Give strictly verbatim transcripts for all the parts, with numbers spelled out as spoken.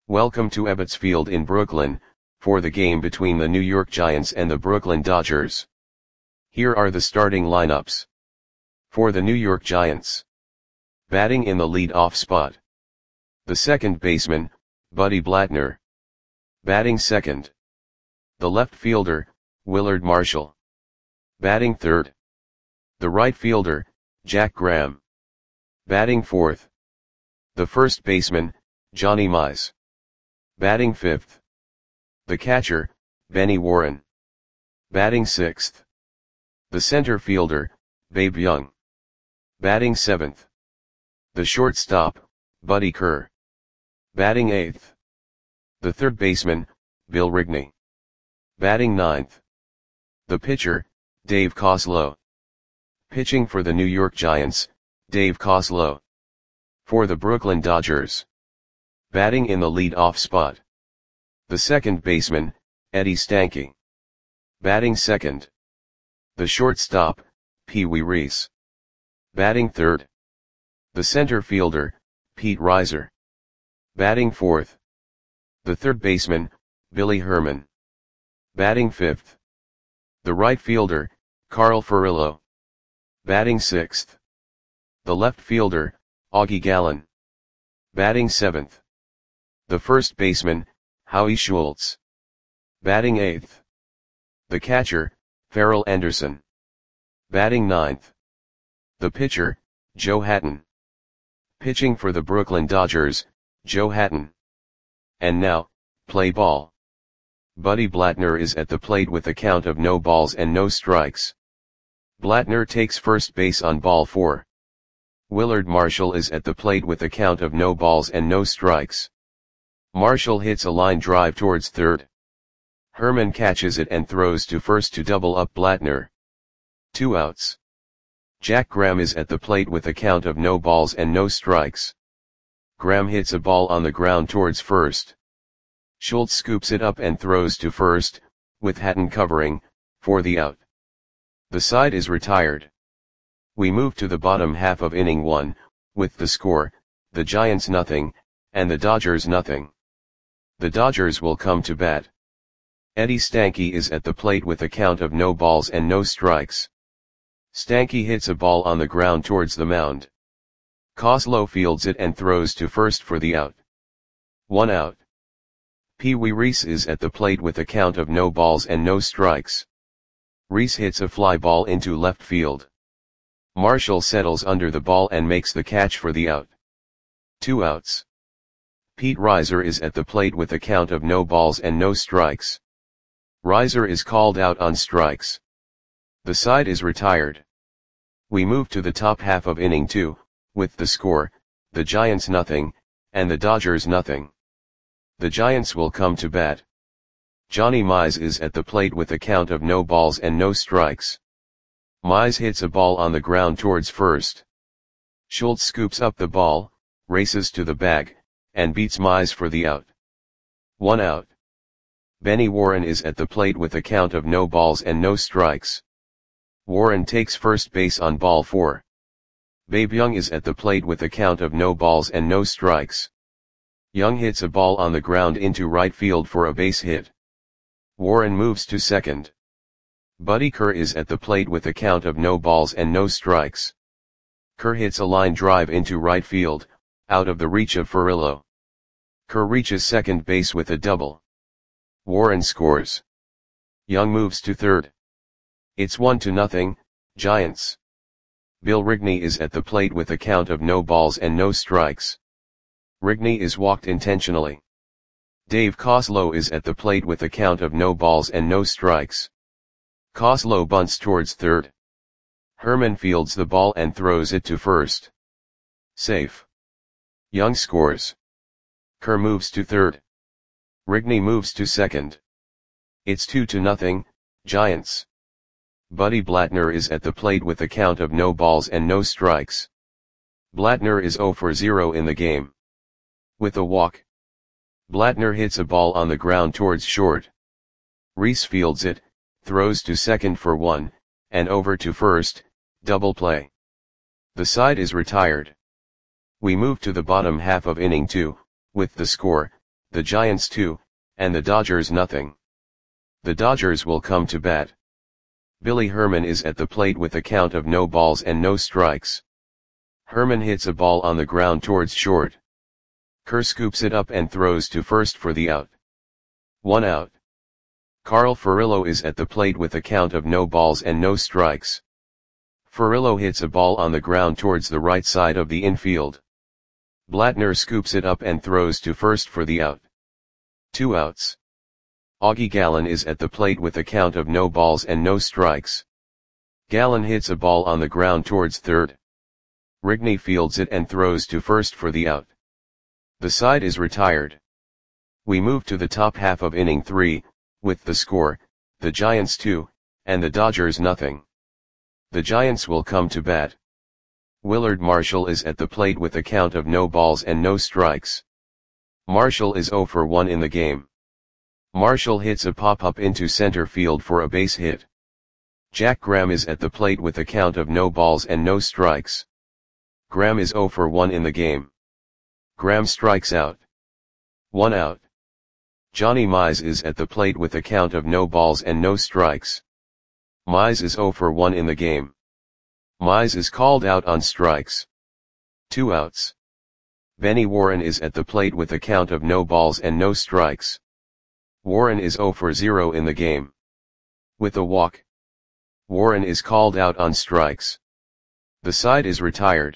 Welcome to Ebbets Field in Brooklyn, for the game between the New York Giants and the Brooklyn Dodgers. Here are the starting lineups. For the New York Giants. Batting in the lead-off spot. The second baseman, Buddy Blattner. Batting second. The left fielder, Willard Marshall. Batting third. The right fielder, Jack Graham. Batting fourth. The first baseman, Johnny Mize. Batting fifth. The catcher, Benny Warren. Batting sixth. The center fielder, Babe Young. Batting seventh. The shortstop, Buddy Kerr. Batting eighth. The third baseman, Bill Rigney. Batting ninth. The pitcher, Dave Coslow. Pitching for the New York Giants, Dave Coslow. For the Brooklyn Dodgers. Batting in the lead-off spot. The second baseman, Eddie Stanky. Batting second. The shortstop, Pee Wee Reese. Batting third. The center fielder, Pete Reiser. Batting fourth. The third baseman, Billy Herman. Batting fifth. The right fielder, Carl Furillo. Batting sixth. The left fielder, Augie Gallen. Batting seventh. The first baseman, Howie Schultz. Batting eighth. The catcher, Farrell Anderson. Batting ninth. The pitcher, Joe Hatton. Pitching for the Brooklyn Dodgers, Joe Hatton. And now, play ball. Buddy Blattner is at the plate with a count of no balls and no strikes. Blattner takes first base on ball four. Willard Marshall is at the plate with a count of no balls and no strikes. Marshall hits a line drive towards third. Herman catches it and throws to first to double up Blattner. Two outs. Jack Graham is at the plate with a count of no balls and no strikes. Graham hits a ball on the ground towards first. Schultz scoops it up and throws to first, with Hatton covering, for the out. The side is retired. We move to the bottom half of inning one, with the score, the Giants nothing, and the Dodgers nothing. The Dodgers will come to bat. Eddie Stanky is at the plate with a count of no balls and no strikes. Stanky hits a ball on the ground towards the mound. Coslow fields it and throws to first for the out. One out. Pee Wee Reese is at the plate with a count of no balls and no strikes. Reese hits a fly ball into left field. Marshall settles under the ball and makes the catch for the out. Two outs. Pete Reiser is at the plate with a count of no balls and no strikes. Reiser is called out on strikes. The side is retired. We move to the top half of inning two, with the score, the Giants nothing, and the Dodgers nothing. The Giants will come to bat. Johnny Mize is at the plate with a count of no balls and no strikes. Mize hits a ball on the ground towards first. Schultz scoops up the ball, races to the bag, and beats Mize for the out. One out. Benny Warren is at the plate with a count of no balls and no strikes. Warren takes first base on ball four. Babe Young is at the plate with a count of no balls and no strikes. Young hits a ball on the ground into right field for a base hit. Warren moves to second. Buddy Kerr is at the plate with a count of no balls and no strikes. Kerr hits a line drive into right field, out of the reach of Furillo. Kerr reaches second base with a double. Warren scores. Young moves to third. It's one to nothing, Giants. Bill Rigney is at the plate with a count of no balls and no strikes. Rigney is walked intentionally. Dave Coslow is at the plate with a count of no balls and no strikes. Coslow bunts towards third. Herman fields the ball and throws it to first. Safe. Young scores. Kerr moves to third. Rigney moves to second. It's two to nothing, Giants. Buddy Blattner is at the plate with a count of no balls and no strikes. Blattner is zero for zero in the game. With a walk. Blattner hits a ball on the ground towards short. Reese fields it, throws to second for one, and over to first, double play. The side is retired. We move to the bottom half of inning two, with the score, the Giants two, and the Dodgers nothing. The Dodgers will come to bat. Billy Herman is at the plate with a count of no balls and no strikes. Herman hits a ball on the ground towards short. Kerr scoops it up and throws to first for the out. One out. Carl Furillo is at the plate with a count of no balls and no strikes. Furillo hits a ball on the ground towards the right side of the infield. Blattner scoops it up and throws to first for the out. Two outs. Augie Gallen is at the plate with a count of no balls and no strikes. Gallen hits a ball on the ground towards third. Rigney fields it and throws to first for the out. The side is retired. We move to the top half of inning three, with the score, the Giants two, and the Dodgers nothing. The Giants will come to bat. Willard Marshall is at the plate with a count of no balls and no strikes. Marshall is oh for one in the game. Marshall hits a pop-up into center field for a base hit. Jack Graham is at the plate with a count of no balls and no strikes. Graham is oh for one in the game. Graham strikes out. One out. Johnny Mize is at the plate with a count of no balls and no strikes. Mize is oh for one in the game. Mize is called out on strikes. Two outs. Benny Warren is at the plate with a count of no balls and no strikes. Warren is oh for zero in the game. With a walk. Warren is called out on strikes. The side is retired.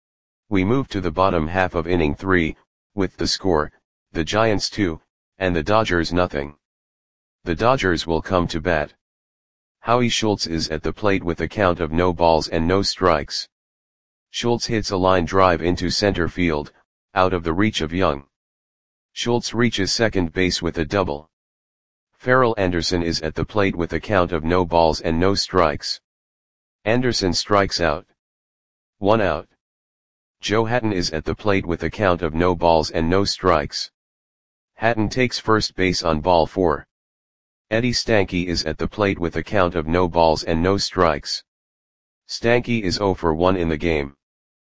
We move to the bottom half of inning three, with the score, the Giants two, and the Dodgers nothing. The Dodgers will come to bat. Howie Schultz is at the plate with a count of no balls and no strikes. Schultz hits a line drive into center field, out of the reach of Young. Schultz reaches second base with a double. Farrell Anderson is at the plate with a count of no balls and no strikes. Anderson strikes out. One out. Joe Hatton is at the plate with a count of no balls and no strikes. Hatton takes first base on ball four. Eddie Stanky is at the plate with a count of no balls and no strikes. Stanky is oh for one in the game.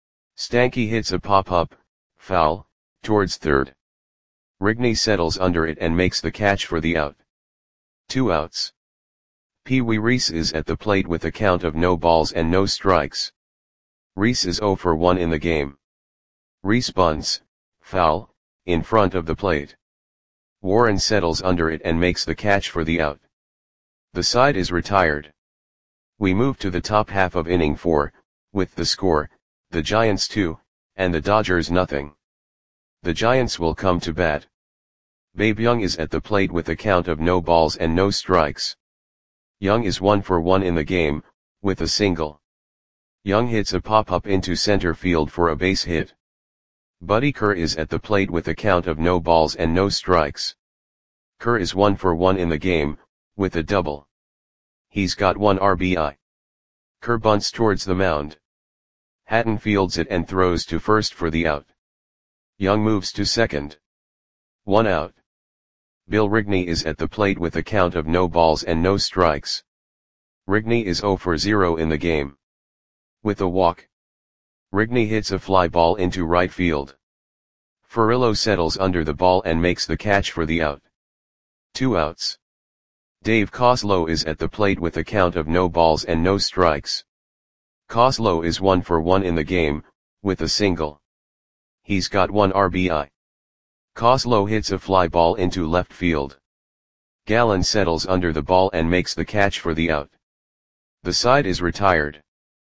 Stanky hits a pop-up, foul, towards third. Rigney settles under it and makes the catch for the out. Two outs. Pee Wee Reese is at the plate with a count of no balls and no strikes. Reese is oh for one in the game. Reese bunts, foul, in front of the plate. Warren settles under it and makes the catch for the out. The side is retired. We move to the top half of inning four, with the score, the Giants two, and the Dodgers nothing. The Giants will come to bat. Babe Young is at the plate with a count of no balls and no strikes. Young is one for one in the game, with a single. Young hits a pop-up into center field for a base hit. Buddy Kerr is at the plate with a count of no balls and no strikes. Kerr is one for one in the game, with a double. He's got one R B I. Kerr bunts towards the mound. Hatton fields it and throws to first for the out. Young moves to second. One out. Bill Rigney is at the plate with a count of no balls and no strikes. Rigney is oh for zero in the game. With a walk. Rigney hits a fly ball into right field. Furillo settles under the ball and makes the catch for the out. Two outs. Dave Coslow is at the plate with a count of no balls and no strikes. Coslow is one for one in the game, with a single. He's got one R B I. Coslow hits a fly ball into left field. Gallen settles under the ball and makes the catch for the out. The side is retired.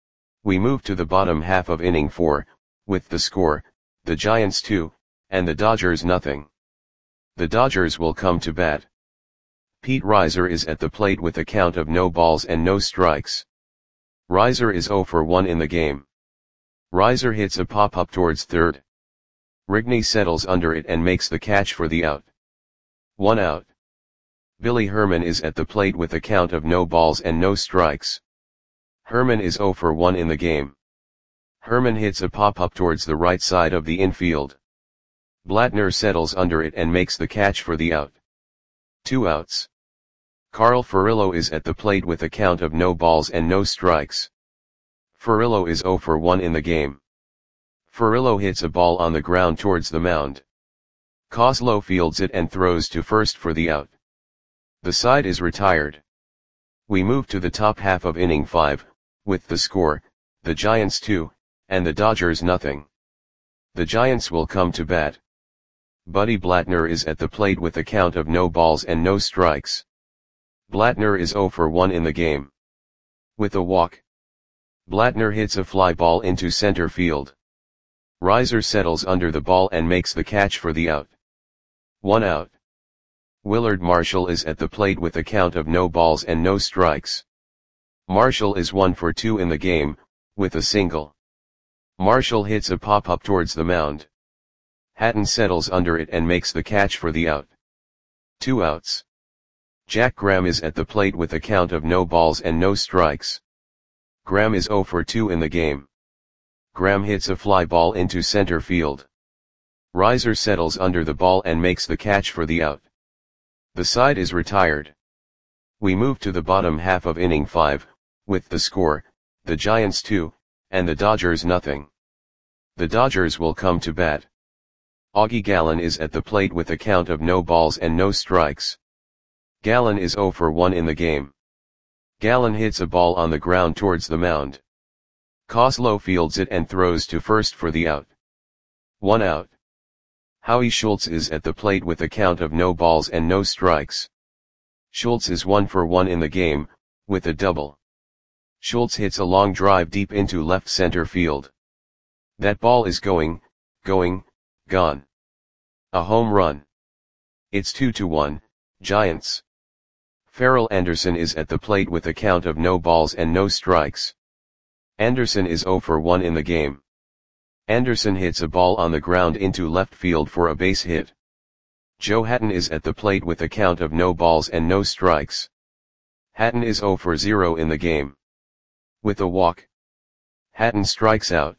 We move to the bottom half of inning four, with the score, the Giants two, and the Dodgers nothing. The Dodgers will come to bat. Pete Reiser is at the plate with a count of no balls and no strikes. Reiser is oh for one in the game. Reiser hits a pop-up towards third. Rigney settles under it and makes the catch for the out. One out. Billy Herman is at the plate with a count of no balls and no strikes. Herman is oh for one in the game. Herman hits a pop-up towards the right side of the infield. Blattner settles under it and makes the catch for the out. Two outs. Carl Furillo is at the plate with a count of no balls and no strikes. Furillo is oh for one in the game. Furillo hits a ball on the ground towards the mound. Kozlow fields it and throws to first for the out. The side is retired. We move to the top half of inning five, with the score, the Giants two, and the Dodgers nothing. The Giants will come to bat. Buddy Blattner is at the plate with a count of no balls and no strikes. Blattner is oh for one in the game. With a walk, Blattner hits a fly ball into center field. Reiser settles under the ball and makes the catch for the out. One out. Willard Marshall is at the plate with a count of no balls and no strikes. Marshall is one for two in the game, with a single. Marshall hits a pop-up towards the mound. Hatton settles under it and makes the catch for the out. Two outs. Jack Graham is at the plate with a count of no balls and no strikes. Graham is oh for two in the game. Graham hits a fly ball into center field. Reiser settles under the ball and makes the catch for the out. The side is retired. We move to the bottom half of inning five, with the score, the Giants two, and the Dodgers nothing. The Dodgers will come to bat. Augie Gallen is at the plate with a count of no balls and no strikes. Gallen is oh for one in the game. Gallen hits a ball on the ground towards the mound. Kozlow fields it and throws to first for the out. One out. Howie Schultz is at the plate with a count of no balls and no strikes. Schultz is one for one in the game, with a double. Schultz hits a long drive deep into left center field. That ball is going, going, gone. A home run. It's two to one, Giants. Farrell Anderson is at the plate with a count of no balls and no strikes. Anderson is oh for one in the game. Anderson hits a ball on the ground into left field for a base hit. Joe Hatton is at the plate with a count of no balls and no strikes. Hatton is oh for zero in the game. With a walk, Hatton strikes out.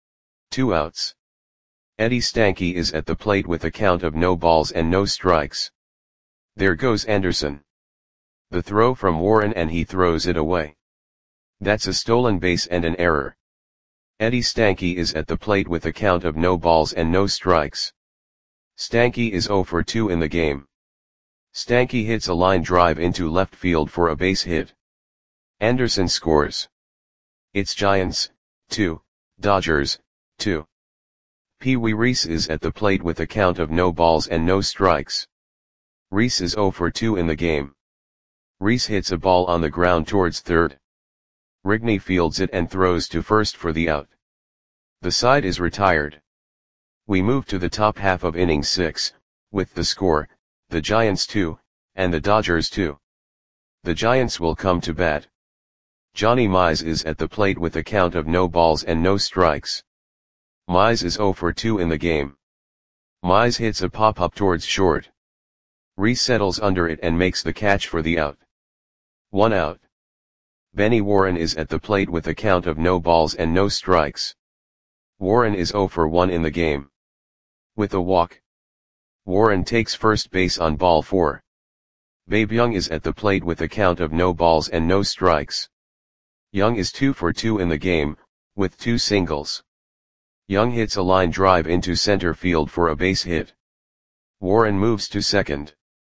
Two outs. Eddie Stanky is at the plate with a count of no balls and no strikes. There goes Anderson. The throw from Warren and he throws it away. That's a stolen base and an error. Eddie Stanky is at the plate with a count of no balls and no strikes. Stanky is oh for two in the game. Stanky hits a line drive into left field for a base hit. Anderson scores. It's Giants, two, Dodgers, two. Pee Wee Reese is at the plate with a count of no balls and no strikes. Reese is oh for two in the game. Reese hits a ball on the ground towards third. Rigney fields it and throws to first for the out. The side is retired. We move to the top half of inning six, with the score, the Giants two, and the Dodgers two. The Giants will come to bat. Johnny Mize is at the plate with a count of no balls and no strikes. Mize is oh for two in the game. Mize hits a pop-up towards short. Reese settles under it and makes the catch for the out. One out. Benny Warren is at the plate with a count of no balls and no strikes. Warren is oh for one in the game. With a walk, Warren takes first base on ball four. Babe Young is at the plate with a count of no balls and no strikes. Young is two for two in the game, with two singles. Young hits a line drive into center field for a base hit. Warren moves to second.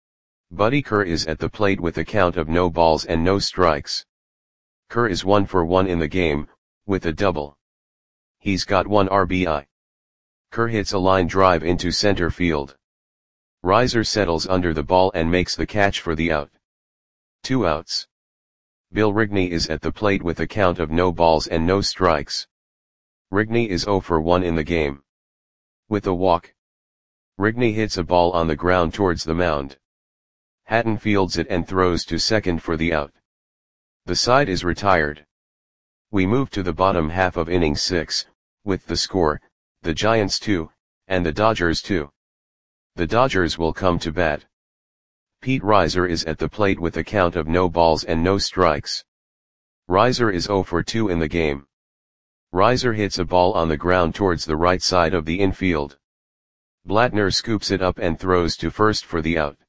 Buddy Kerr is at the plate with a count of no balls and no strikes. Kerr is one for one in the game, with a double. He's got one R B I. Kerr hits a line drive into center field. Reiser settles under the ball and makes the catch for the out. Two outs. Bill Rigney is at the plate with a count of no balls and no strikes. Rigney is oh for one in the game. With a walk, Rigney hits a ball on the ground towards the mound. Hatton fields it and throws to second for the out. The side is retired. We move to the bottom half of inning six, with the score, the Giants two, and the Dodgers two. The Dodgers will come to bat. Pete Reiser is at the plate with a count of no balls and no strikes. Reiser is oh for two in the game. Reiser hits a ball on the ground towards the right side of the infield. Blattner scoops it up and throws to first for the out.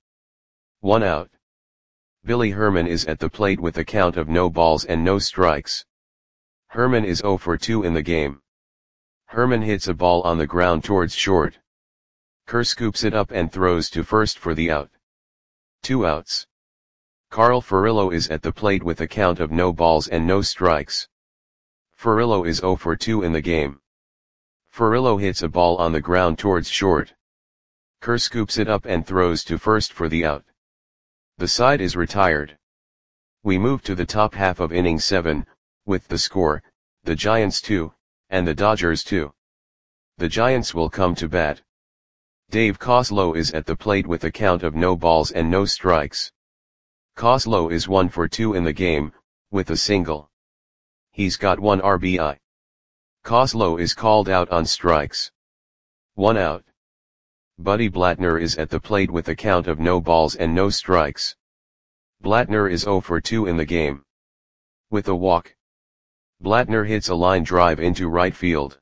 One out. Billy Herman is at the plate with a count of no balls and no strikes. Herman is oh for two in the game. Herman hits a ball on the ground towards short. Kerr scoops it up and throws to first for the out. Two outs. Carl Furillo is at the plate with a count of no balls and no strikes. Furillo is oh for two in the game. Furillo hits a ball on the ground towards short. Kerr scoops it up and throws to first for the out. The side is retired. We move to the top half of inning seven, with the score, the Giants two, and the Dodgers two. The Giants will come to bat. Dave Koslow is at the plate with a count of no balls and no strikes. Koslow is one for two in the game, with a single. He's got one R B I. Koslow is called out on strikes. One out. Buddy Blattner is at the plate with a count of no balls and no strikes. Blattner is oh for two in the game. With a walk. Blattner hits a line drive into right field.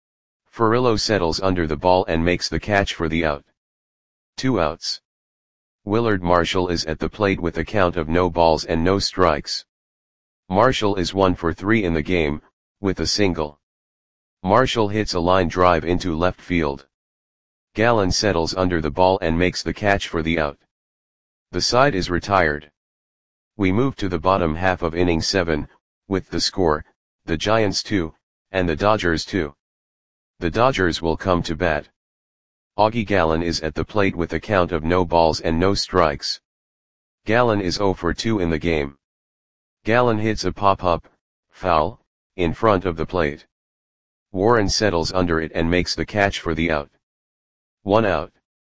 Furillo settles under the ball and makes the catch for the out. Two outs. Willard Marshall is at the plate with a count of no balls and no strikes. Marshall is one for three in the game, with a single. Marshall hits a line drive into left field. Gallen settles under the ball and makes the catch for the out. The side is retired. We move to the bottom half of inning seven, with the score, the Giants two, and the Dodgers two. The Dodgers will come to bat. Augie Gallen is at the plate with a count of no balls and no strikes. Gallen is oh for two in the game. Gallen hits a pop-up, foul, in front of the plate. Warren settles under it and makes the catch for the out. One out.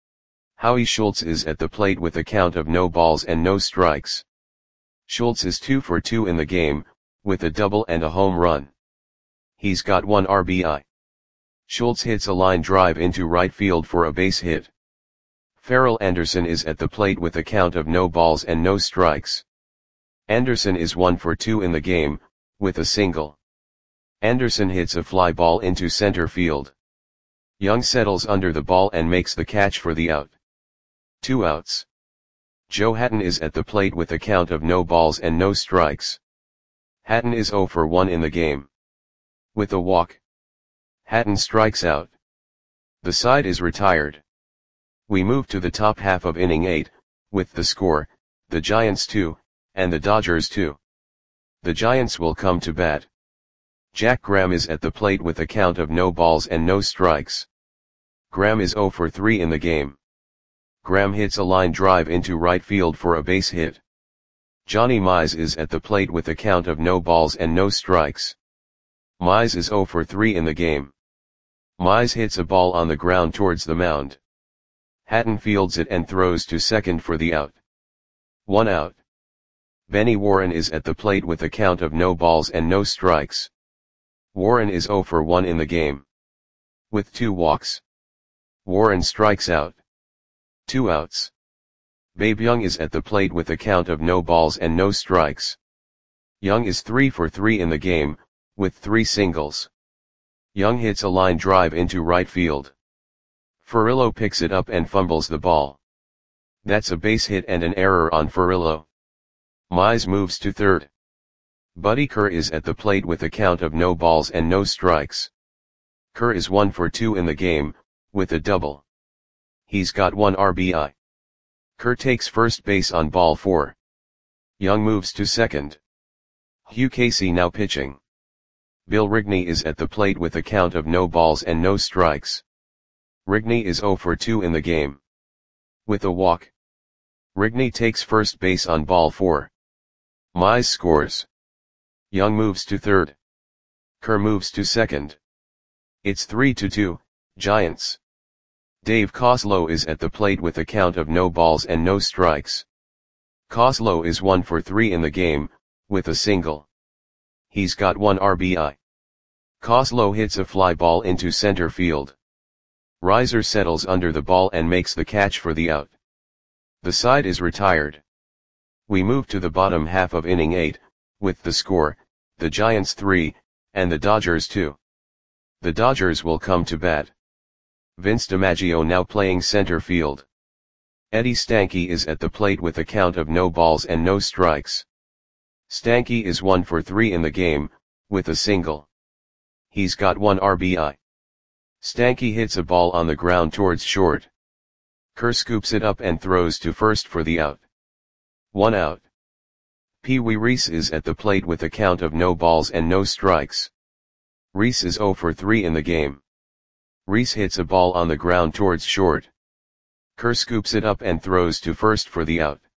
Howie Schultz is at the plate with a count of no balls and no strikes. Schultz is two for two in the game, with a double and a home run. He's got one R B I. Schultz hits a line drive into right field for a base hit. Farrell Anderson is at the plate with a count of no balls and no strikes. Anderson is one for two in the game, with a single. Anderson hits a fly ball into center field. Young settles under the ball and makes the catch for the out. Two outs. Joe Hatton is at the plate with a count of no balls and no strikes. Hatton is oh for one in the game. With a walk. Hatton strikes out. The side is retired. We move to the top half of inning eight, with the score, the Giants two, and the Dodgers two. The Giants will come to bat. Jack Graham is at the plate with a count of no balls and no strikes. Graham is oh for three in the game. Graham hits a line drive into right field for a base hit. Johnny Mize is at the plate with a count of no balls and no strikes. Mize is oh for three in the game. Mize hits a ball on the ground towards the mound. Hatton fields it and throws to second for the out. One out. Benny Warren is at the plate with a count of no balls and no strikes. Warren is oh for one in the game. With two walks. Warren strikes out. Two outs. Babe Young is at the plate with a count of no balls and no strikes. Young is three for three in the game, with three singles. Young hits a line drive into right field. Furillo picks it up and fumbles the ball. That's a base hit and an error on Furillo. Mize moves to third. Buddy Kerr is at the plate with a count of no balls and no strikes. Kerr is one for two in the game, with a double. He's got one R B I. Kerr takes first base on ball four. Young moves to second. Hugh Casey now pitching. Bill Rigney is at the plate with a count of no balls and no strikes. Rigney is oh for two in the game. With a walk. Rigney takes first base on ball four. Mize scores. Young moves to third. Kerr moves to second. It's three to two, Giants. Dave Koslow is at the plate with a count of no balls and no strikes. Koslow is one for three in the game, with a single. He's got one R B I. Koslow hits a fly ball into center field. Reiser settles under the ball and makes the catch for the out. The side is retired. We move to the bottom half of inning eight, with the score, the Giants three, and the Dodgers two. The Dodgers will come to bat. Vince DiMaggio now playing center field. Eddie Stanky is at the plate with a count of no balls and no strikes. Stanky is one for three in the game, with a single. He's got one R B I. Stanky hits a ball on the ground towards short. Kerr scoops it up and throws to first for the out. One out. Pee Wee Reese is at the plate with a count of no balls and no strikes. Reese is oh for three in the game. Reese hits a ball on the ground towards short. Kerr scoops it up and throws to first for the out.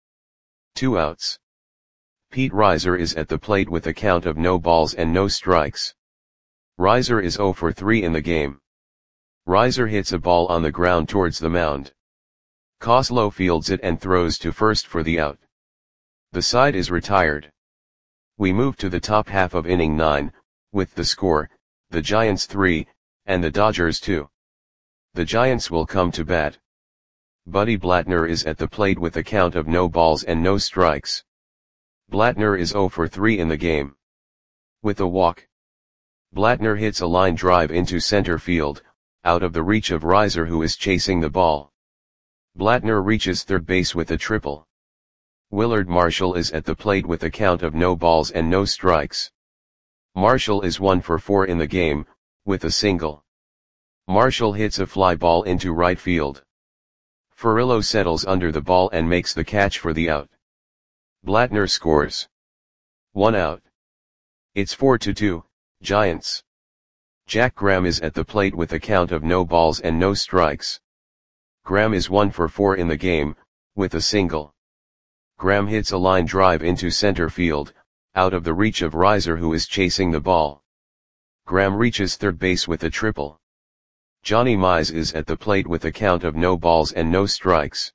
Two outs. Pete Reiser is at the plate with a count of no balls and no strikes. Reiser is oh for three in the game. Reiser hits a ball on the ground towards the mound. Koslow fields it and throws to first for the out. The side is retired. We move to the top half of inning nine, with the score, the Giants three, and the Dodgers two. The Giants will come to bat. Buddy Blattner is at the plate with a count of no balls and no strikes. Blattner is oh for three in the game. With a walk. Blattner hits a line drive into center field, out of the reach of Reiser who is chasing the ball. Blattner reaches third base with a triple. Willard Marshall is at the plate with a count of no balls and no strikes. Marshall is one for four in the game, with a single. Marshall hits a fly ball into right field. Furillo settles under the ball and makes the catch for the out. Blattner scores. One out. It's four to two, Giants. Jack Graham is at the plate with a count of no balls and no strikes. Graham is one for four in the game, with a single. Graham hits a line drive into center field, out of the reach of Reiser who is chasing the ball. Graham reaches third base with a triple. Johnny Mize is at the plate with a count of no balls and no strikes.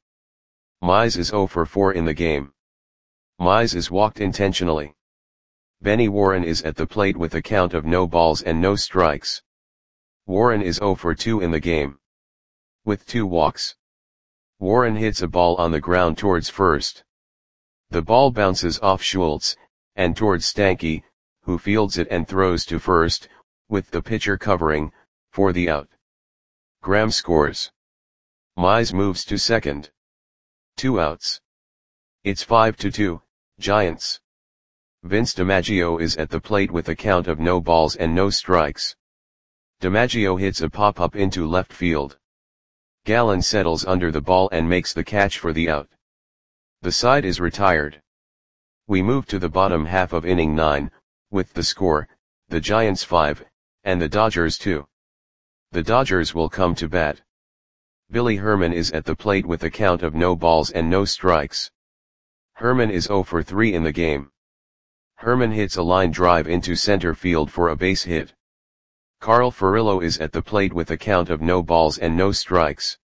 Mize is oh for four in the game. Mize is walked intentionally. Benny Warren is at the plate with a count of no balls and no strikes. Warren is oh for two in the game. With two walks. Warren hits a ball on the ground towards first. The ball bounces off Schultz, and towards Stanky, who fields it and throws to first, with the pitcher covering, for the out. Graham scores. Mize moves to second. Two outs. It's five to two, Giants. Vince DiMaggio is at the plate with a count of no balls and no strikes. DiMaggio hits a pop-up into left field. Gallen settles under the ball and makes the catch for the out. The side is retired. We move to the bottom half of inning nine, with the score, the Giants five, and the Dodgers two. The Dodgers will come to bat. Billy Herman is at the plate with a count of no balls and no strikes. Herman is oh for three in the game. Herman hits a line drive into center field for a base hit. Carl Furillo is at the plate with a count of no balls and no strikes.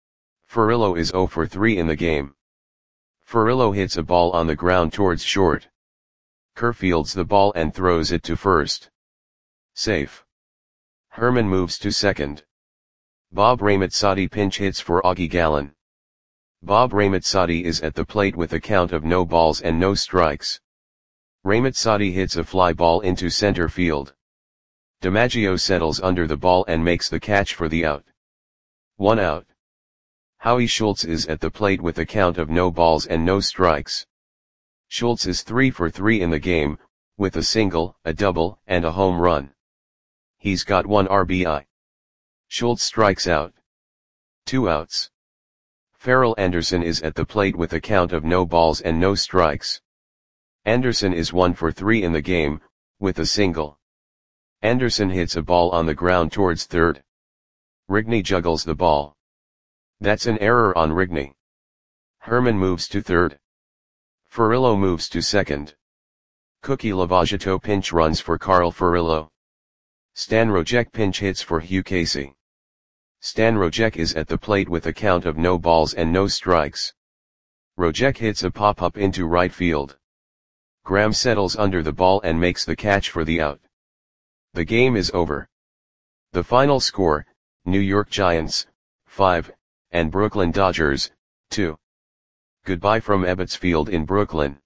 Furillo is oh for three in the game. Furillo hits a ball on the ground towards short. Kerr fields the ball and throws it to first. Safe. Herman moves to second. Bob Ramazzotti pinch hits for Augie Gallen. Bob Ramazzotti is at the plate with a count of no balls and no strikes. Ramazzotti hits a fly ball into center field. DiMaggio settles under the ball and makes the catch for the out. One out. Howie Schultz is at the plate with a count of no balls and no strikes. Schultz is three for three in the game, with a single, a double, and a home run. He's got one R B I. Schultz strikes out. Two outs. Farrell Anderson is at the plate with a count of no balls and no strikes. Anderson is one for three in the game, with a single. Anderson hits a ball on the ground towards third. Rigney juggles the ball. That's an error on Rigney. Herman moves to third. Furillo moves to second. Cookie Lavagetto pinch runs for Carl Furillo. Stan Rojek pinch hits for Hugh Casey. Stan Rojek is at the plate with a count of no balls and no strikes. Rojek hits a pop-up into right field. Graham settles under the ball and makes the catch for the out. The game is over. The final score, New York Giants, five, and Brooklyn Dodgers, two. Goodbye from Ebbets Field in Brooklyn.